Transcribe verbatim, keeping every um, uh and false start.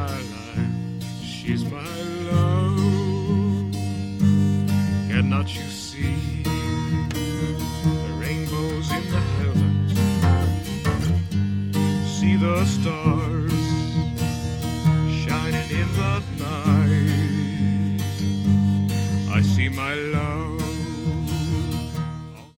my life, she's my love. Cannot you see the rainbows in the heavens? See the stars shining in the night.